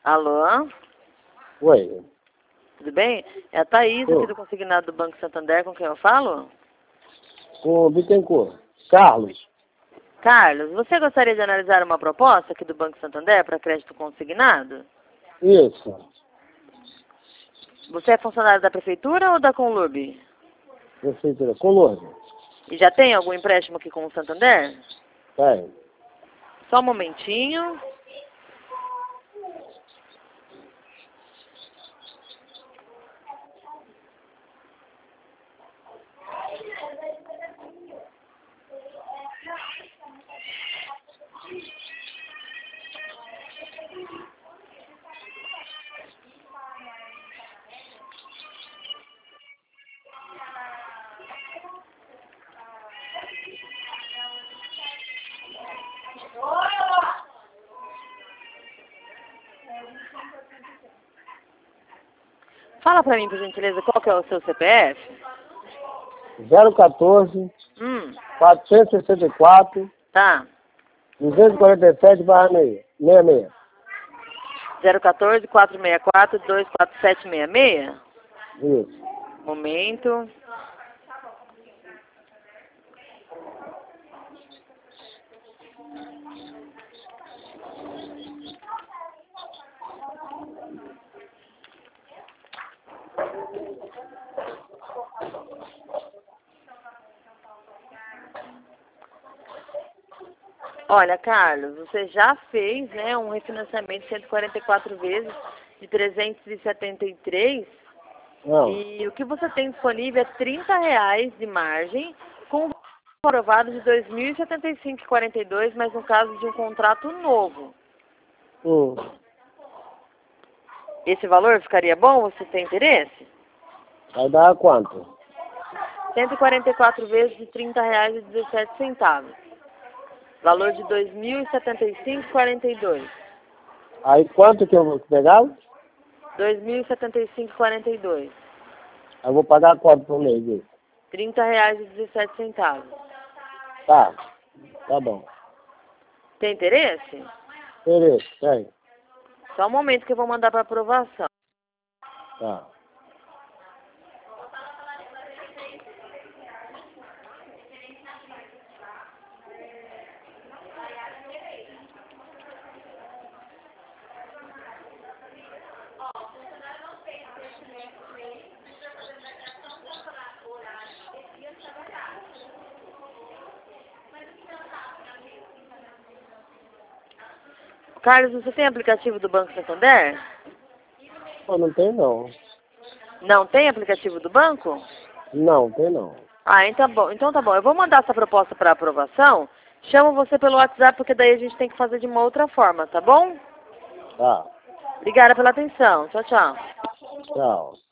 Alô? Oi. Tudo bem? É a Thaís aqui Oi. do Consignado do Banco Santander, com quem eu falo? Com o Bittencourt. Carlos. Carlos, você gostaria de analisar uma proposta aqui do Banco Santander para crédito consignado? Isso. Você é funcionário da Prefeitura ou da Conlurb? Prefeitura. Com Lourdes. E já tem algum empréstimo aqui com o Santander? Tem. Só um momentinho. Fala pra mim, por gentileza, qual que é o seu CPF? 014 464 Tá. 247 66. 014 464 24766. Isso. Momento. Olha, Carlos, você já fez, né, um refinanciamento de 144 vezes de 373 Não. e o que você tem disponível é R$ 30 de margem com um aprovado de 2.075,42, mas no caso de um contrato novo. Esse valor ficaria bom? Você tem interesse? Vai dar quanto? 144 vezes de R$ 30,17. Valor de 2.075,42. Aí quanto que eu vou pegar? 2.075,42. Eu vou pagar quanto por mês? Isso? R$ 30,17. Tá. Tá bom. Tem interesse? Interesse. Tem. Só um momento que eu vou mandar para aprovação. Tá. Carlos, você tem aplicativo do Banco Santander? Pô, não tem não. Não tem aplicativo do banco? Não, tem não. Ah, então tá bom. Então tá bom. Eu vou mandar essa proposta para aprovação. Chamo você pelo WhatsApp, porque daí a gente tem que fazer de uma outra forma, tá bom? Tá. Obrigada pela atenção. Tchau, tchau. Tchau.